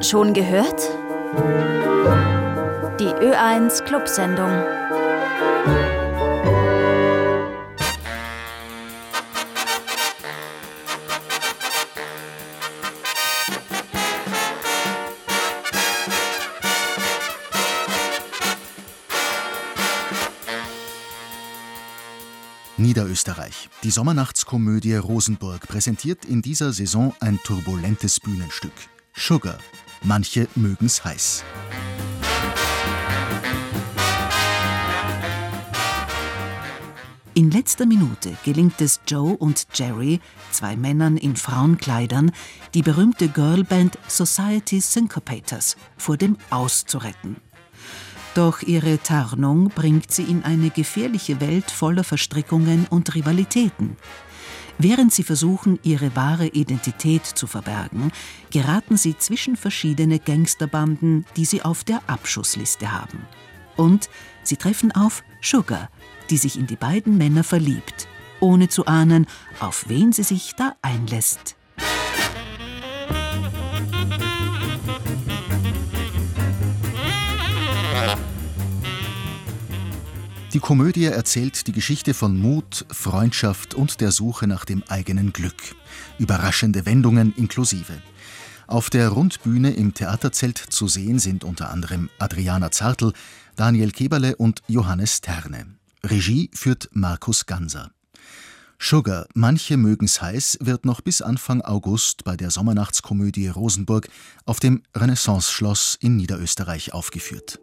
Schon gehört? Die Ö1 Clubsendung. Niederösterreich. Die Sommernachtskomödie Rosenburg präsentiert in dieser Saison ein turbulentes Bühnenstück. Sugar. Manche mögen's heiß. In letzter Minute gelingt es Joe und Jerry, zwei Männern in Frauenkleidern, die berühmte Girlband Society Syncopators vor dem Aus zu retten. Doch ihre Tarnung bringt sie in eine gefährliche Welt voller Verstrickungen und Rivalitäten. Während sie versuchen, ihre wahre Identität zu verbergen, geraten sie zwischen verschiedene Gangsterbanden, die sie auf der Abschussliste haben. Und sie treffen auf Sugar, die sich in die beiden Männer verliebt, ohne zu ahnen, auf wen sie sich da einlässt. Die Komödie erzählt die Geschichte von Mut, Freundschaft und der Suche nach dem eigenen Glück. Überraschende Wendungen inklusive. Auf der Rundbühne im Theaterzelt zu sehen sind unter anderem Adriana Zartl, Daniel Keberle und Johannes Terne. Regie führt Markus Ganser. Sugar, manche mögen's heiß, wird noch bis Anfang August bei der Sommernachtskomödie Rosenburg auf dem Renaissance-Schloss in Niederösterreich aufgeführt.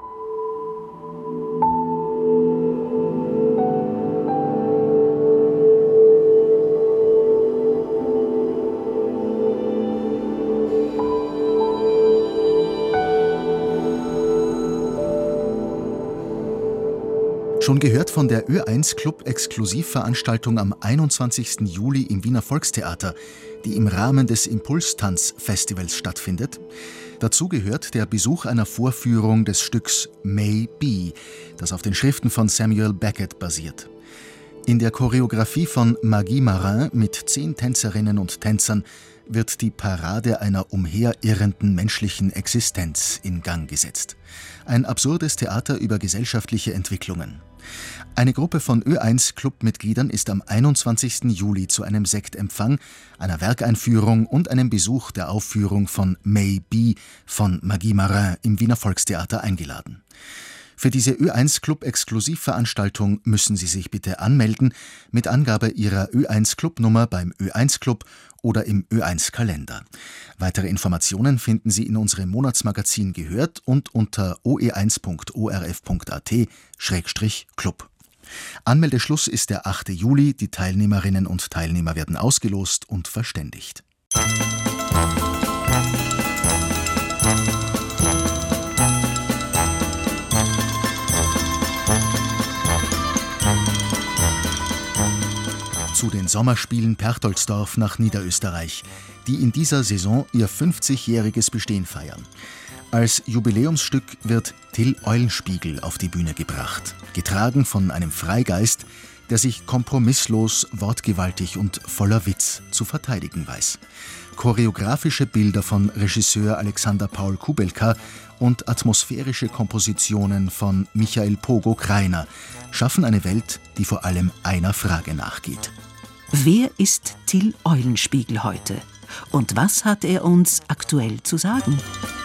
Schon gehört von der Ö1 Club Exklusivveranstaltung am 21. Juli im Wiener Volkstheater, die im Rahmen des Impulstanz-Festivals stattfindet. Dazu gehört der Besuch einer Vorführung des Stücks May Be, das auf den Schriften von Samuel Beckett basiert. In der Choreografie von Maggie Marin mit 10 Tänzerinnen und Tänzern wird die Parade einer umherirrenden menschlichen Existenz in Gang gesetzt. Ein absurdes Theater über gesellschaftliche Entwicklungen. Eine Gruppe von Ö1-Club-Mitgliedern ist am 21. Juli zu einem Sektempfang, einer Werkeinführung und einem Besuch der Aufführung von May Be von Maggie Marin im Wiener Volkstheater eingeladen. Für diese Ö1-Club-Exklusivveranstaltung müssen Sie sich bitte anmelden mit Angabe Ihrer Ö1-Club-Nummer beim Ö1-Club oder im Ö1-Kalender. Weitere Informationen finden Sie in unserem Monatsmagazin Gehört und unter oe1.orf.at/club. Anmeldeschluss ist der 8. Juli. Die Teilnehmerinnen und Teilnehmer werden ausgelost und verständigt. Zu den Sommerspielen Perchtoldsdorf nach Niederösterreich, die in dieser Saison ihr 50-jähriges Bestehen feiern. Als Jubiläumsstück wird Till Eulenspiegel auf die Bühne gebracht, getragen von einem Freigeist, der sich kompromisslos, wortgewaltig und voller Witz zu verteidigen weiß. Choreografische Bilder von Regisseur Alexander Paul Kubelka und atmosphärische Kompositionen von Michael Pogo Kreiner schaffen eine Welt, die vor allem einer Frage nachgeht. Wer ist Till Eulenspiegel heute? Und was hat er uns aktuell zu sagen?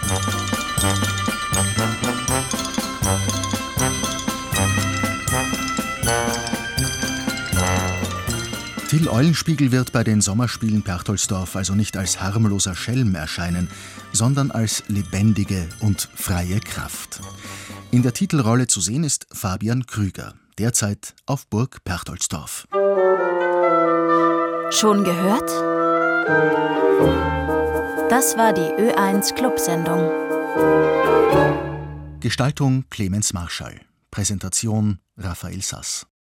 Till Eulenspiegel wird bei den Sommerspielen Perchtoldsdorf also nicht als harmloser Schelm erscheinen, sondern als lebendige und freie Kraft. In der Titelrolle zu sehen ist Fabian Krüger, derzeit auf Burg Perchtoldsdorf. Schon gehört? Das war die Ö1 Clubsendung. Gestaltung Clemens Marschall. Präsentation Raphael Sass.